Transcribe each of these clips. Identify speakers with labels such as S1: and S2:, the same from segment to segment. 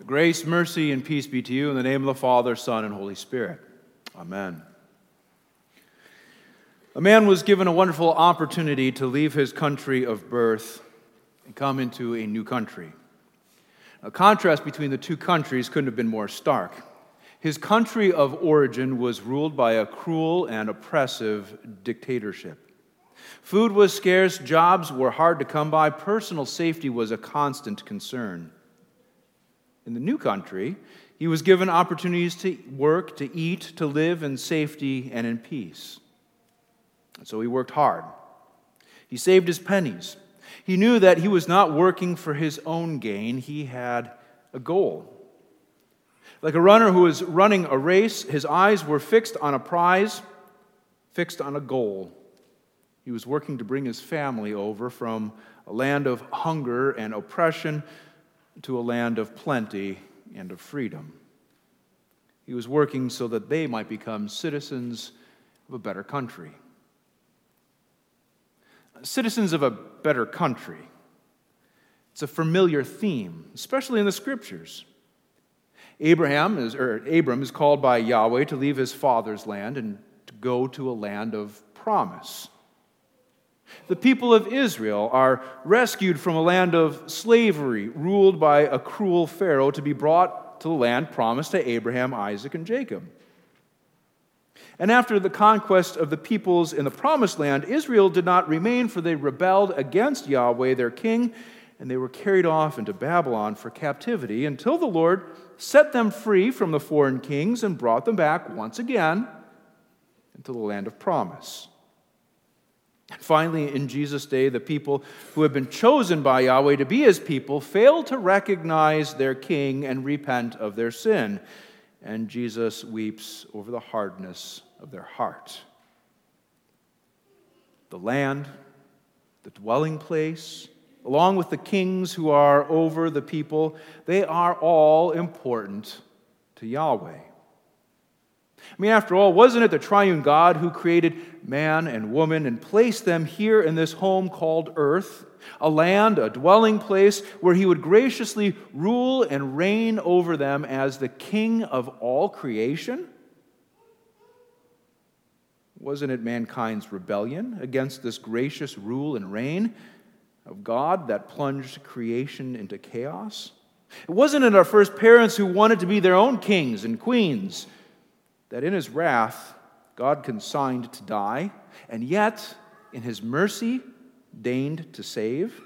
S1: Grace, mercy, and peace be to you in the name of the Father, Son, and Holy Spirit. Amen. A man was given a wonderful opportunity to leave his country of birth and come into a new country. A contrast between the two countries couldn't have been more stark. His country of origin was ruled by a cruel and oppressive dictatorship. Food was scarce, jobs were hard to come by, personal safety was a constant concern. In the new country, he was given opportunities to work, to eat, to live in safety and in peace. And so he worked hard. He saved his pennies. He knew that he was not working for his own gain. He had a goal. Like a runner who is running a race, his eyes were fixed on a prize, fixed on a goal. He was working to bring his family over from a land of hunger and oppression to a land of plenty and of freedom. He was working so that they might become citizens of a better country. Citizens of a better country. It's a familiar theme, especially in the Scriptures. Abram is called by Yahweh to leave his father's land and to go to a land of promise. The people of Israel are rescued from a land of slavery ruled by a cruel Pharaoh to be brought to the land promised to Abraham, Isaac, and Jacob. And after the conquest of the peoples in the promised land, Israel did not remain, for they rebelled against Yahweh, their king, and they were carried off into Babylon for captivity until the Lord set them free from the foreign kings and brought them back once again into the land of promise. And finally, in Jesus' day, the people who had been chosen by Yahweh to be his people failed to recognize their king and repent of their sin. And Jesus weeps over the hardness of their heart. The land, the dwelling place, along with the kings who are over the people, they are all important to Yahweh. I mean, after all, wasn't it the triune God who created man and woman and placed them here in this home called earth, a land, a dwelling place where he would graciously rule and reign over them as the king of all creation? Wasn't it mankind's rebellion against this gracious rule and reign of God that plunged creation into chaos? Wasn't it our first parents who wanted to be their own kings and queens that in his wrath God consigned to die, and yet in his mercy deigned to save?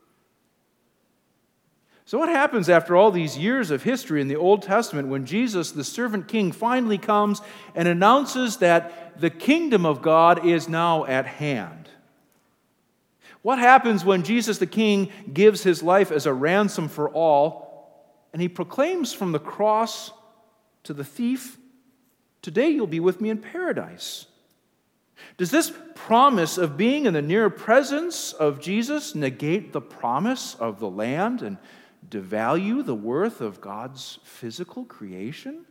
S1: So what happens after all these years of history in the Old Testament when Jesus, the servant king, finally comes and announces that the kingdom of God is now at hand? What happens when Jesus the king gives his life as a ransom for all, and he proclaims from the cross to the thief, "Today you'll be with me in paradise"? Does this promise of being in the near presence of Jesus negate the promise of the land and devalue the worth of God's physical creation?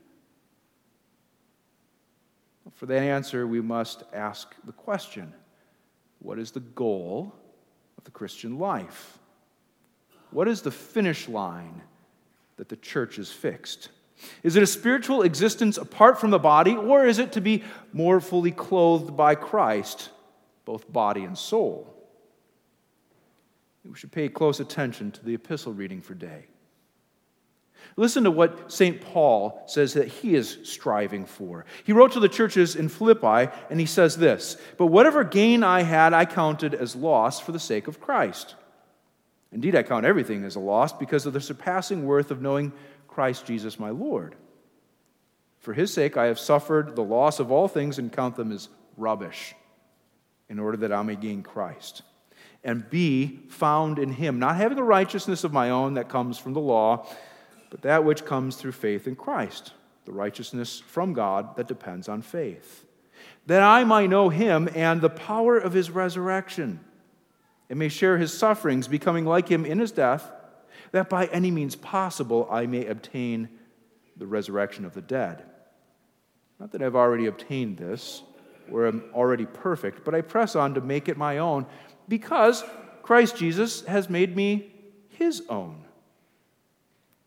S1: For that answer, we must ask the question, what is the goal of the Christian life? What is the finish line that the church has fixed? Is it a spiritual existence apart from the body, or is it to be more fully clothed by Christ, both body and soul? We should pay close attention to the epistle reading for today. Listen to what St. Paul says that he is striving for. He wrote to the churches in Philippi, and he says this, "But whatever gain I had, I counted as loss for the sake of Christ. Indeed, I count everything as a loss because of the surpassing worth of knowing Christ Jesus my Lord. For his sake I have suffered the loss of all things and count them as rubbish, in order that I may gain Christ, and be found in him, not having a righteousness of my own that comes from the law, but that which comes through faith in Christ, the righteousness from God that depends on faith, that I might know him and the power of his resurrection, and may share his sufferings, becoming like him in his death, that by any means possible I may obtain the resurrection of the dead. Not that I've already obtained this, or am already perfect, but I press on to make it my own, because Christ Jesus has made me his own."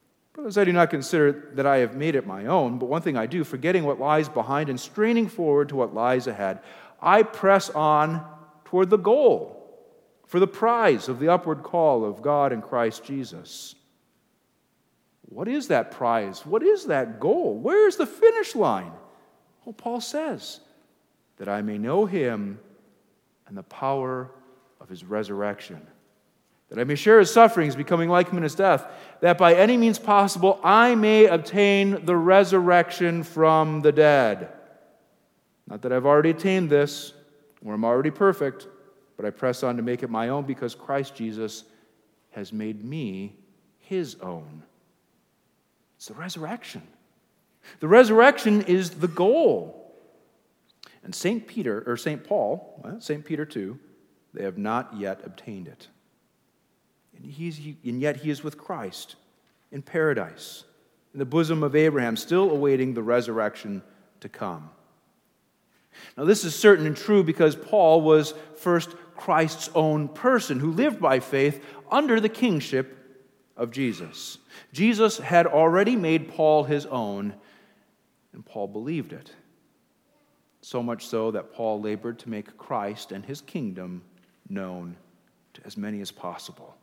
S1: As I do not consider that I have made it my own, but one thing I do, forgetting what lies behind and straining forward to what lies ahead, I press on toward the goal for the prize of the upward call of God in Christ Jesus. What is that prize? What is that goal? Where is the finish line? Well, Paul says, that I may know him and the power of his resurrection, that I may share his sufferings, becoming like him in his death, that by any means possible I may obtain the resurrection from the dead. Not that I've already attained this, or am already perfect, but I press on to make it my own because Christ Jesus has made me his own. It's the resurrection. The resurrection is the goal. And St. Paul, St. Peter too, they have not yet obtained it. And yet he is with Christ in paradise, in the bosom of Abraham, still awaiting the resurrection to come. Now this is certain and true because Paul was first Christ's own person who lived by faith under the kingship of Jesus. Jesus had already made Paul his own, and Paul believed it. So much so that Paul labored to make Christ and his kingdom known to as many as possible.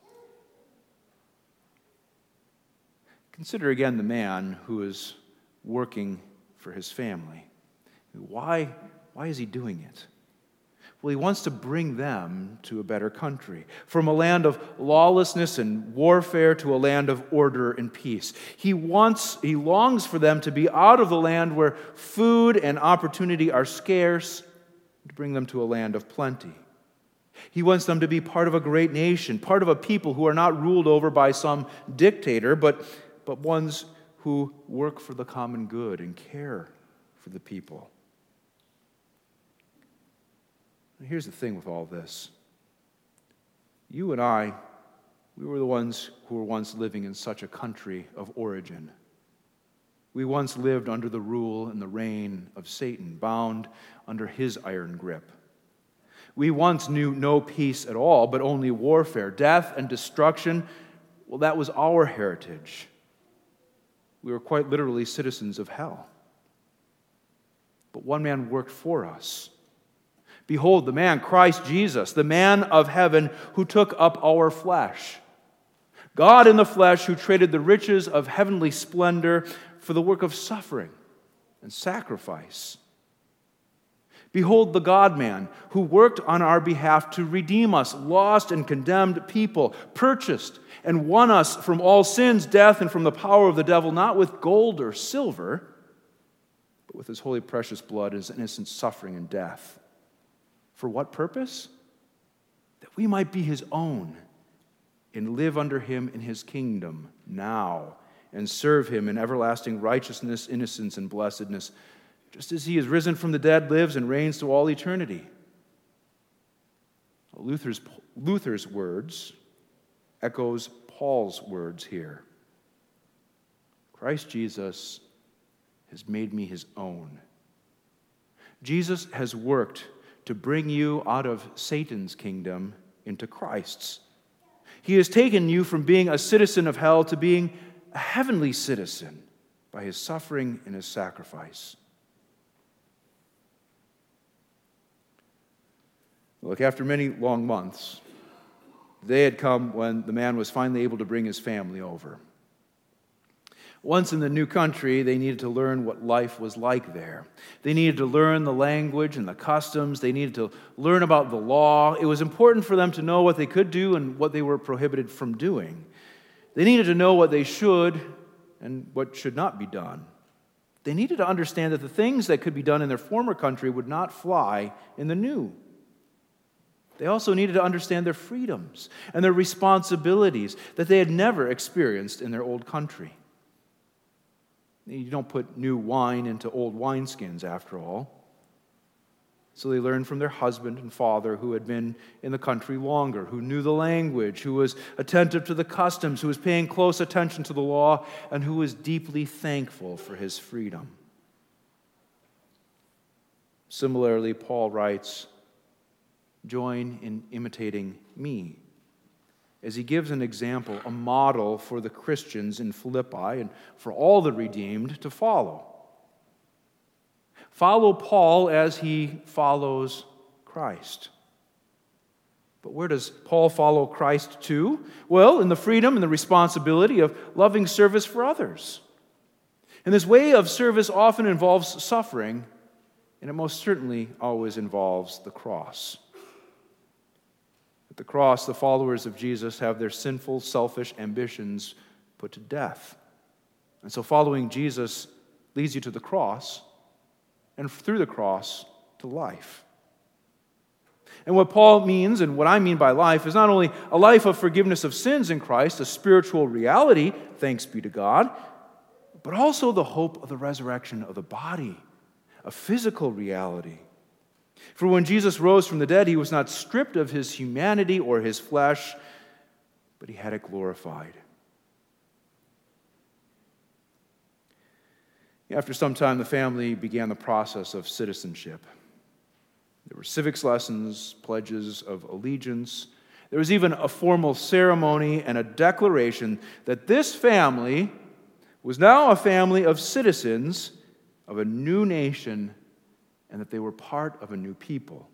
S1: Consider again the man who is working for his family. Why is he doing it? Well, he wants to bring them to a better country, from a land of lawlessness and warfare to a land of order and peace. He longs for them to be out of the land where food and opportunity are scarce, to bring them to a land of plenty. He wants them to be part of a great nation, part of a people who are not ruled over by some dictator, but ones who work for the common good and care for the people. Here's the thing with all this. You and I, we were the ones who were once living in such a country of origin. We once lived under the rule and the reign of Satan, bound under his iron grip. We once knew no peace at all, but only warfare, death and destruction. Well, that was our heritage. We were quite literally citizens of hell. But one man worked for us. Behold, the man, Christ Jesus, the man of heaven who took up our flesh. God in the flesh who traded the riches of heavenly splendor for the work of suffering and sacrifice. Behold, the God-man who worked on our behalf to redeem us, lost and condemned people, purchased and won us from all sins, death, and from the power of the devil, not with gold or silver, but with his holy precious blood, his innocent suffering and death. For what purpose? That we might be his own and live under him in his kingdom now and serve him in everlasting righteousness, innocence, and blessedness, just as he is risen from the dead, lives and reigns to all eternity. Luther's words echoes Paul's words here. Christ Jesus has made me his own. Jesus has worked to bring you out of Satan's kingdom into Christ's. He has taken you from being a citizen of hell to being a heavenly citizen by his suffering and his sacrifice. Look, after many long months, the day had come when the man was finally able to bring his family over. Once in the new country, they needed to learn what life was like there. They needed to learn the language and the customs. They needed to learn about the law. It was important for them to know what they could do and what they were prohibited from doing. They needed to know what they should and what should not be done. They needed to understand that the things that could be done in their former country would not fly in the new. They also needed to understand their freedoms and their responsibilities that they had never experienced in their old country. You don't put new wine into old wineskins, after all. So they learned from their husband and father who had been in the country longer, who knew the language, who was attentive to the customs, who was paying close attention to the law, and who was deeply thankful for his freedom. Similarly, Paul writes, "Join in imitating me as he gives an example, a model for the Christians in Philippi and for all the redeemed to follow. Follow Paul as he follows Christ. But where does Paul follow Christ to? Well, in the freedom and the responsibility of loving service for others. And this way of service often involves suffering, and it most certainly always involves the cross. At the cross, the followers of Jesus have their sinful, selfish ambitions put to death. And so following Jesus leads you to the cross, and through the cross to life. And what Paul means, and what I mean by life, is not only a life of forgiveness of sins in Christ, a spiritual reality, thanks be to God, but also the hope of the resurrection of the body, a physical reality. For when Jesus rose from the dead, he was not stripped of his humanity or his flesh, but he had it glorified. After some time, the family began the process of citizenship. There were civics lessons, pledges of allegiance. There was even a formal ceremony and a declaration that this family was now a family of citizens of a new nation and that they were part of a new people.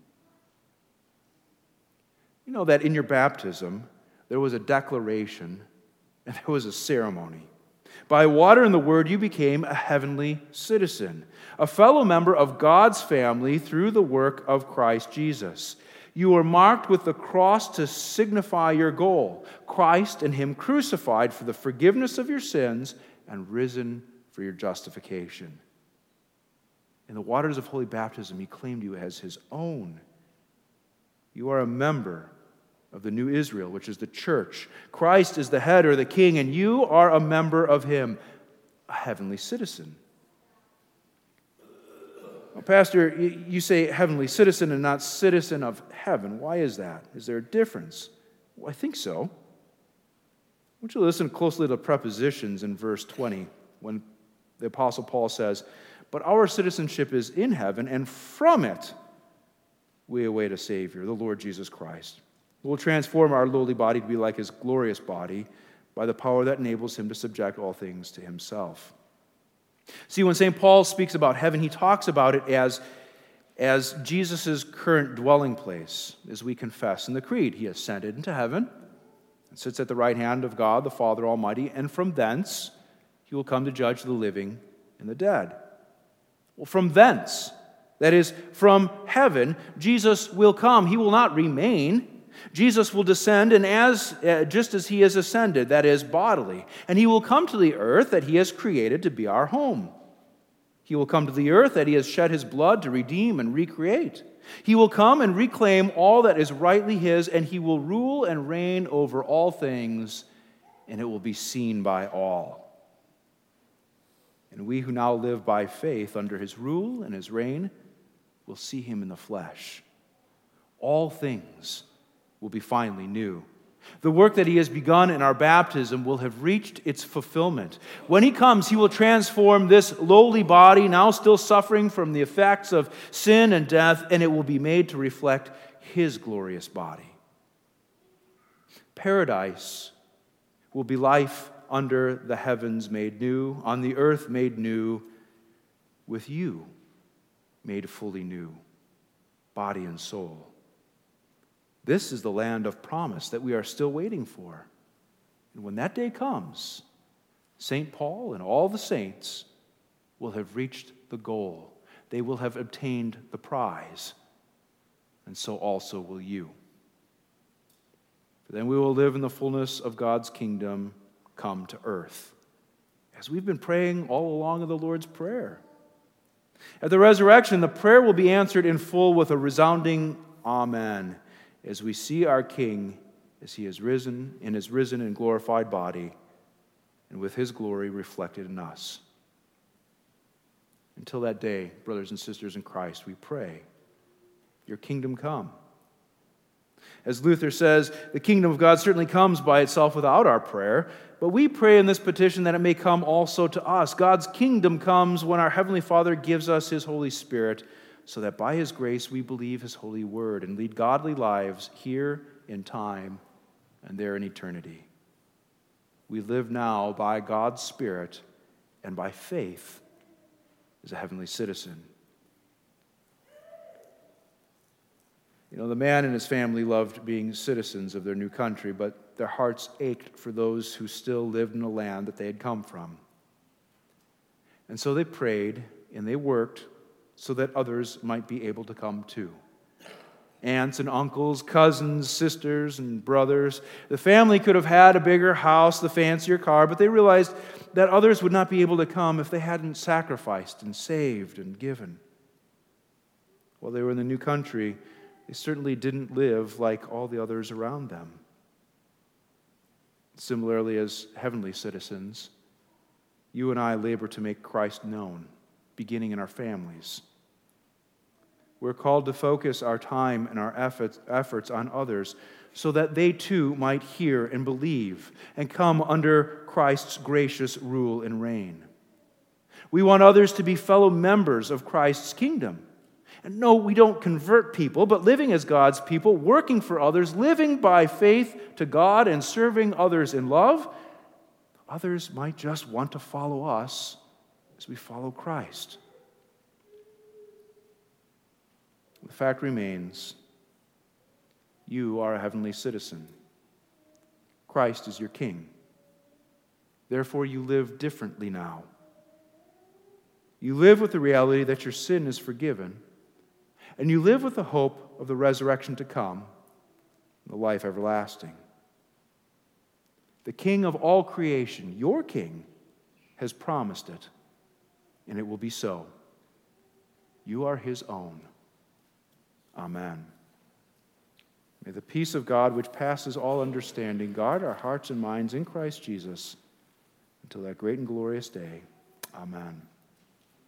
S1: You know that in your baptism, there was a declaration and there was a ceremony. By water and the word, you became a heavenly citizen, a fellow member of God's family through the work of Christ Jesus. You were marked with the cross to signify your goal, Christ and him crucified for the forgiveness of your sins and risen for your justification. In the waters of holy baptism, he claimed you as his own. You are a member of the new Israel, which is the church. Christ is the head or the king, and you are a member of him, a heavenly citizen. Well, Pastor, you say heavenly citizen and not citizen of heaven. Why is that? Is there a difference? Well, I think so. I want you to listen closely to the prepositions in verse 20 when the Apostle Paul says, "But our citizenship is in heaven, and from it we await a Savior, the Lord Jesus Christ. We'll transform our lowly body to be like his glorious body by the power that enables him to subject all things to himself." See, when St. Paul speaks about heaven, he talks about it as Jesus' current dwelling place, as we confess in the Creed. He ascended into heaven and sits at the right hand of God, the Father Almighty, and from thence he will come to judge the living and the dead. Well, from thence, that is, from heaven, Jesus will come. He will not remain. Jesus will descend, and just as he has ascended, that is, bodily, and he will come to the earth that he has created to be our home. He will come to the earth that he has shed his blood to redeem and recreate. He will come and reclaim all that is rightly his, and he will rule and reign over all things, and it will be seen by all. And we who now live by faith under his rule and his reign will see him in the flesh. All things will be finally new. The work that he has begun in our baptism will have reached its fulfillment. When he comes, he will transform this lowly body, now still suffering from the effects of sin and death, and it will be made to reflect his glorious body. Paradise will be life under the heavens made new, on the earth made new, with you made fully new, body and soul. This is the land of promise that we are still waiting for. And when that day comes, St. Paul and all the saints will have reached the goal. They will have obtained the prize. And so also will you. For then we will live in the fullness of God's kingdom come to earth, as we've been praying all along in the Lord's Prayer. At the resurrection, the prayer will be answered in full with a resounding Amen, as we see our King as he is risen in his risen and glorified body, and with his glory reflected in us. Until that day, brothers and sisters in Christ, we pray, your kingdom come. As Luther says, the kingdom of God certainly comes by itself without our prayer, but we pray in this petition that it may come also to us. God's kingdom comes when our Heavenly Father gives us his Holy Spirit, so that by his grace we believe his holy word and lead godly lives here in time and there in eternity. We live now by God's Spirit and by faith as a heavenly citizen. The man and his family loved being citizens of their new country, but their hearts ached for those who still lived in the land that they had come from. And so they prayed and they worked so that others might be able to come too. Aunts and uncles, cousins, sisters, and brothers. The family could have had a bigger house, the fancier car, but they realized that others would not be able to come if they hadn't sacrificed and saved and given. While they were in the new country, they certainly didn't live like all the others around them. Similarly, as heavenly citizens, you and I labor to make Christ known, beginning in our families. We're called to focus our time and our efforts on others so that they too might hear and believe and come under Christ's gracious rule and reign. We want others to be fellow members of Christ's kingdom. And no, we don't convert people, but living as God's people, working for others, living by faith to God and serving others in love, others might just want to follow us as we follow Christ. The fact remains, you are a heavenly citizen. Christ is your king. Therefore, you live differently now. You live with the reality that your sin is forgiven, and you live with the hope of the resurrection to come, the life everlasting. The King of all creation, your King, has promised it, and it will be so. You are his own. Amen. May the peace of God, which passes all understanding, guard our hearts and minds in Christ Jesus until that great and glorious day. Amen.